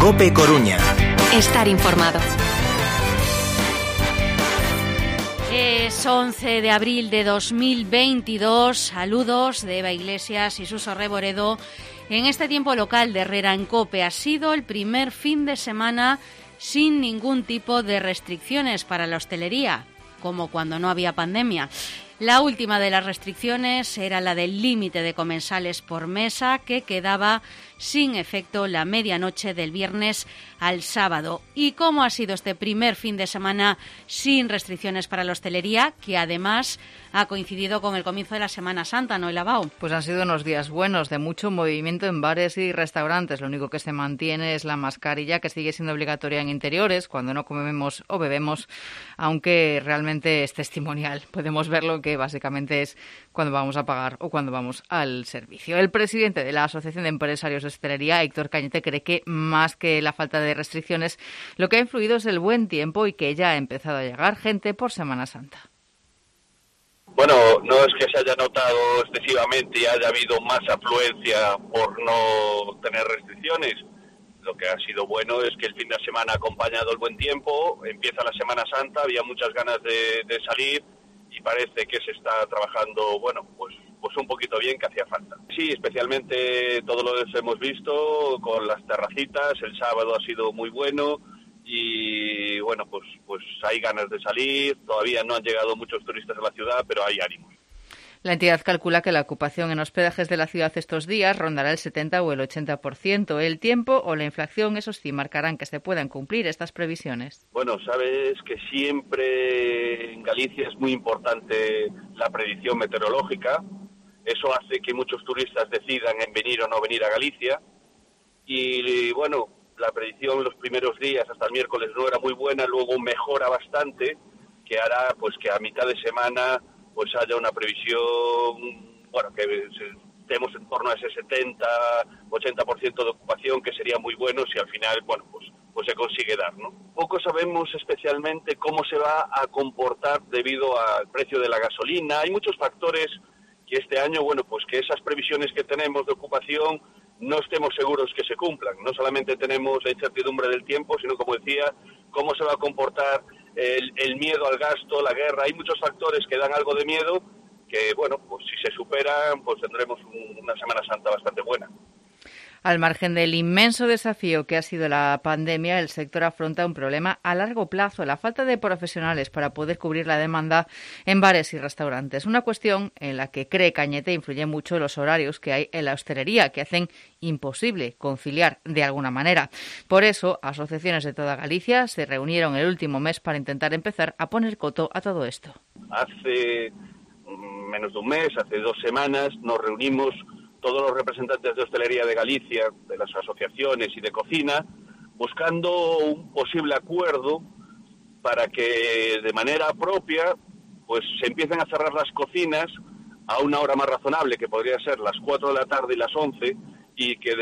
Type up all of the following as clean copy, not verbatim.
COPE Coruña. Estar informado. Es 11 de abril de 2022. Saludos de Eva Iglesias y Suso Reboredo. En este tiempo local de Herrera en COPE ha sido el primer fin de semana sin ningún tipo de restricciones para la hostelería, como cuando no había pandemia. La última de las restricciones era la del límite de comensales por mesa, que quedaba sin efecto la medianoche del viernes al sábado. ¿Y cómo ha sido este primer fin de semana sin restricciones para la hostelería, que además ha coincidido con el comienzo de la Semana Santa, ¿no, Elabao? Pues han sido unos días buenos, de mucho movimiento en bares y restaurantes. Lo único que se mantiene es la mascarilla, que sigue siendo obligatoria en interiores cuando no comemos o bebemos, aunque realmente es testimonial. Podemos verlo, que básicamente es cuando vamos a pagar o cuando vamos al servicio. El presidente de la Asociación de Empresarios de Hostelería, Héctor Cañete, cree que más que la falta de restricciones, lo que ha influido es el buen tiempo y que ya ha empezado a llegar gente por Semana Santa. Bueno, no es que se haya notado excesivamente y haya habido más afluencia por no tener restricciones. Lo que ha sido bueno es que el fin de semana ha acompañado el buen tiempo, empieza la Semana Santa, había muchas ganas de salir y parece que se está trabajando, bueno, pues un poquito bien, que hacía falta. Sí, especialmente todo lo que hemos visto con las terracitas, el sábado ha sido muy bueno y bueno, pues hay ganas de salir, todavía no han llegado muchos turistas a la ciudad, pero hay ánimos. La entidad calcula que la ocupación en hospedajes de la ciudad estos días rondará el 70 o el 80%. El tiempo o la inflación, eso sí, marcarán que se puedan cumplir estas previsiones. Bueno, sabes que siempre en Galicia es muy importante la predicción meteorológica. Eso hace que muchos turistas decidan en venir o no venir a Galicia. Y bueno, la predicción los primeros días hasta el miércoles no era muy buena, luego mejora bastante, que hará pues que a mitad de semana pues haya una previsión, bueno, que estemos en torno a ese 70-80% de ocupación, que sería muy bueno si al final, bueno, pues se consigue dar, ¿no? Poco sabemos especialmente cómo se va a comportar debido al precio de la gasolina. Hay muchos factores que este año, bueno, pues que esas previsiones que tenemos de ocupación no estemos seguros que se cumplan. No solamente tenemos la incertidumbre del tiempo, sino, como decía, cómo se va a comportar el miedo al gasto, la guerra. Hay muchos factores que dan algo de miedo que, bueno, pues si se superan, pues tendremos una Semana Santa bastante buena. Al margen del inmenso desafío que ha sido la pandemia, el sector afronta un problema a largo plazo, la falta de profesionales para poder cubrir la demanda en bares y restaurantes. Una cuestión en la que cree Cañete influye mucho los horarios que hay en la hostelería, que hacen imposible conciliar de alguna manera. Por eso, asociaciones de toda Galicia se reunieron el último mes para intentar empezar a poner coto a todo esto. Hace menos de un mes, hace 2 semanas, nos reunimos todos los representantes de hostelería de Galicia, de las asociaciones y de cocina, buscando un posible acuerdo para que de manera propia pues se empiecen a cerrar las cocinas a una hora más razonable, que podría ser las 4 de la tarde y las 11, y que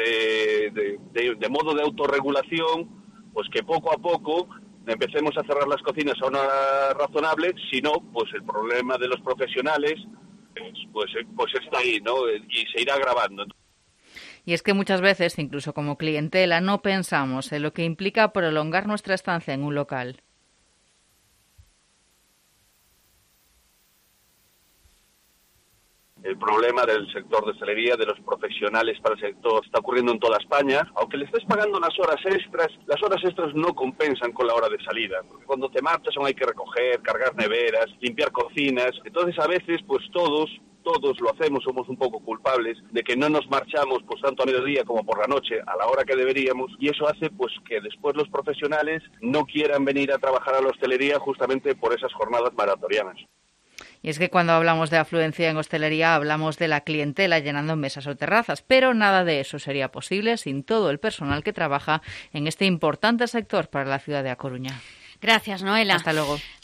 de modo de autorregulación, pues que poco a poco empecemos a cerrar las cocinas a una hora razonable. Si no, pues el problema de los profesionales pues está ahí, ¿no? Y se irá agravando. Y es que muchas veces, incluso como clientela, no pensamos en lo que implica prolongar nuestra estancia en un local. El problema del sector de hostelería, de los profesionales para el sector, está ocurriendo en toda España. Aunque le estés pagando las horas extras no compensan con la hora de salida. Porque cuando te marchas aún hay que recoger, cargar neveras, limpiar cocinas. Entonces a veces pues todos lo hacemos, somos un poco culpables de que no nos marchamos pues tanto a mediodía como por la noche a la hora que deberíamos, y eso hace pues que después los profesionales no quieran venir a trabajar a la hostelería justamente por esas jornadas maratones. Y es que cuando hablamos de afluencia en hostelería hablamos de la clientela llenando mesas o terrazas, pero nada de eso sería posible sin todo el personal que trabaja en este importante sector para la ciudad de A Coruña. Gracias, Noela. Hasta luego.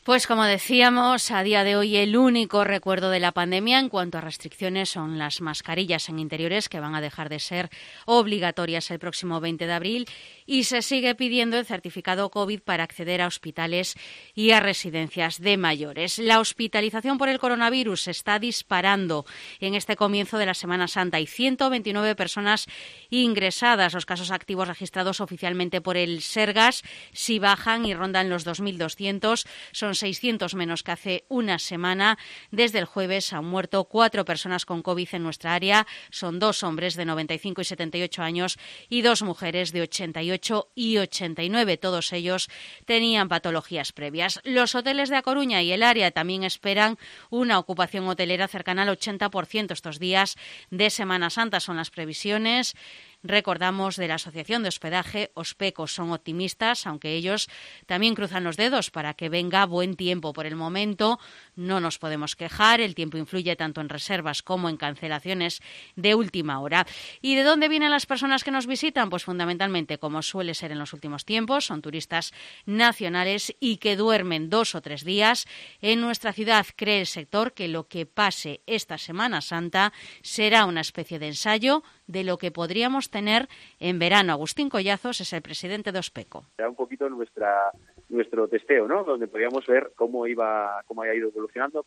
Pues como decíamos, a día de hoy el único recuerdo de la pandemia en cuanto a restricciones son las mascarillas en interiores, que van a dejar de ser obligatorias el próximo 20 de abril, y se sigue pidiendo el certificado COVID para acceder a hospitales y a residencias de mayores. La hospitalización por el coronavirus se está disparando en este comienzo de la Semana Santa. Hay 129 personas ingresadas. Los casos activos registrados oficialmente por el Sergas sí bajan y rondan los 2.200. Son 600 menos que hace una semana. Desde el jueves han muerto 4 personas con COVID en nuestra área. Son 2 hombres de 95 y 78 años y 2 mujeres de 88 y 89. Todos ellos tenían patologías previas. Los hoteles de A Coruña y el área también esperan una ocupación hotelera cercana al 80% estos días de Semana Santa. Son las previsiones. Recordamos de la Asociación de Hospedaje, Hospeco, son optimistas, aunque ellos también cruzan los dedos para que venga buen tiempo. Por el momento no nos podemos quejar, el tiempo influye tanto en reservas como en cancelaciones de última hora. ¿Y de dónde vienen las personas que nos visitan? Pues fundamentalmente, como suele ser en los últimos tiempos, son turistas nacionales y que duermen 2 o 3 días en nuestra ciudad. Cree el sector que lo que pase esta Semana Santa será una especie de ensayo de lo que podríamos tener en verano. Agustín Collazos es el presidente de Hospeco. Era un poquito nuestro testeo, ¿no? Donde podíamos ver cómo ha ido evolucionando,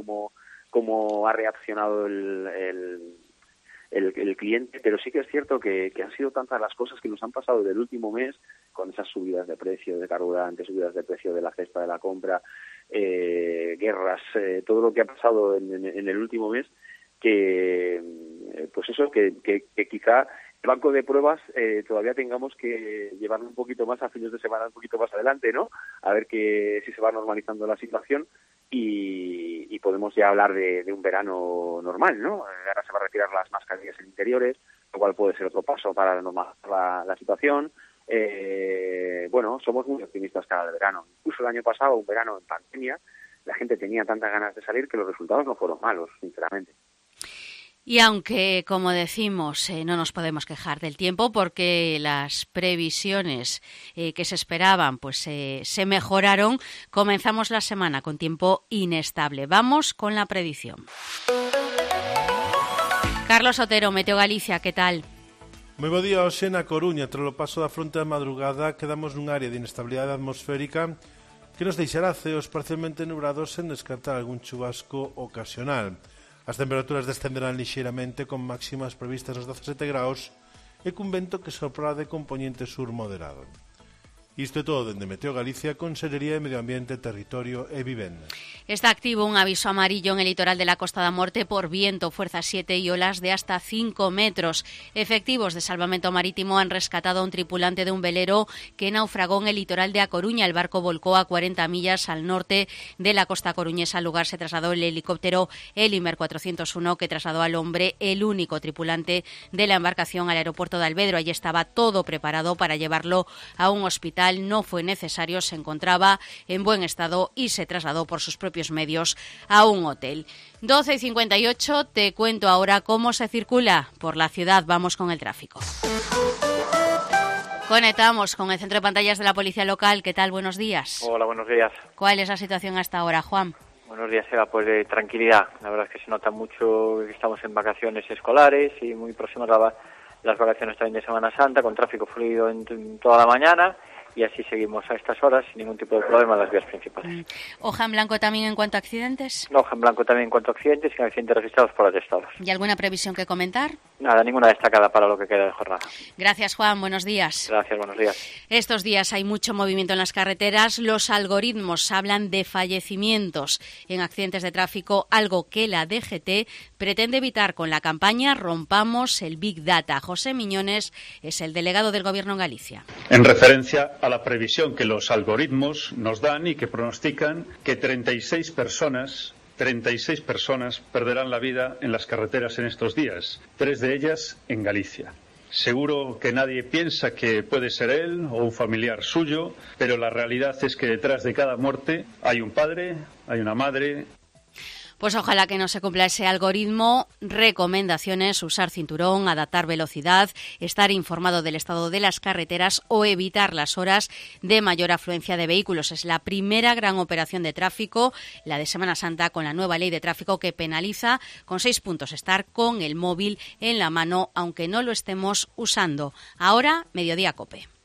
cómo ha reaccionado el cliente, pero sí que es cierto que han sido tantas las cosas que nos han pasado del último mes, con esas subidas de precio de carburante, subidas de precio de la cesta de la compra, guerras, todo lo que ha pasado en el último mes, que pues eso, que quizá el banco de pruebas todavía tengamos que llevarlo un poquito más a fines de semana, un poquito más adelante, ¿no? A ver si se va normalizando la situación y podemos ya hablar de un verano normal, ¿no? Ahora se va a retirar las mascarillas en interiores, lo cual puede ser otro paso para normalizar la situación. Bueno, somos muy optimistas cada verano. Incluso el año pasado, un verano en pandemia, la gente tenía tantas ganas de salir que los resultados no fueron malos, sinceramente. Y aunque, como decimos, no nos podemos quejar del tiempo porque las previsiones que se esperaban pues se mejoraron, comenzamos la semana con tiempo inestable. Vamos con la predicción. Carlos Otero, Meteo Galicia, ¿qué tal? Moi bo día, hoxe na Coruña, tras o paso da fronte da madrugada, quedamos nun área de inestabilidade atmosférica que nos deixará ceos parcialmente nubrados sen descartar algún chubasco ocasional. As temperaturas descenderán lixeiramente con máximas previstas nos 17 graus e cun vento que soprará de componente sur moderado. Isto é todo dende Meteo Galicia, Consellería de Medio Ambiente, Territorio e Vivenda. Está activo un aviso amarillo en el litoral de la Costa da Morte por viento, fuerza 7 y olas de hasta 5 metros. Efectivos de salvamento marítimo han rescatado a un tripulante de un velero que naufragó en el litoral de A Coruña. El barco volcó a 40 millas al norte de la costa coruñesa. Al lugar se trasladó el helicóptero Elimer 401 que trasladó al hombre, el único tripulante de la embarcación, al aeropuerto de Alvedro. Allí estaba todo preparado para llevarlo a un hospital. No fue necesario, se encontraba en buen estado y se trasladó por sus propios medios a un hotel. 12:58, te cuento ahora cómo se circula por la ciudad. Vamos con el tráfico. Conectamos con el centro de pantallas de la Policía Local. ¿Qué tal? Buenos días. Hola, buenos días. ¿Cuál es la situación hasta ahora, Juan? Buenos días, Eva. Pues de tranquilidad. La verdad es que se nota mucho que estamos en vacaciones escolares y muy próximas a las vacaciones también de Semana Santa, con tráfico fluido en toda la mañana. Y así seguimos a estas horas sin ningún tipo de problema en las vías principales. ¿Hoja en blanco también en cuanto a accidentes? Hoja en blanco también en cuanto a accidentes, sin accidentes registrados por atestados. ¿Y alguna previsión que comentar? Nada, ninguna destacada para lo que queda de jornada. Gracias, Juan. Buenos días. Gracias, buenos días. Estos días hay mucho movimiento en las carreteras. Los algoritmos hablan de fallecimientos en accidentes de tráfico, algo que la DGT pretende evitar con la campaña Rompamos el Big Data. José Miñones es el delegado del Gobierno en Galicia. En referencia a la previsión que los algoritmos nos dan y que pronostican que 36 personas perderán la vida en las carreteras en estos días, 3 de ellas en Galicia. Seguro que nadie piensa que puede ser él o un familiar suyo, pero la realidad es que detrás de cada muerte hay un padre, hay una madre. Pues ojalá que no se cumpla ese algoritmo. Recomendaciones: usar cinturón, adaptar velocidad, estar informado del estado de las carreteras o evitar las horas de mayor afluencia de vehículos. Es la primera gran operación de tráfico, la de Semana Santa, con la nueva ley de tráfico que penaliza con 6 puntos estar con el móvil en la mano, aunque no lo estemos usando. Ahora, Mediodía Cope.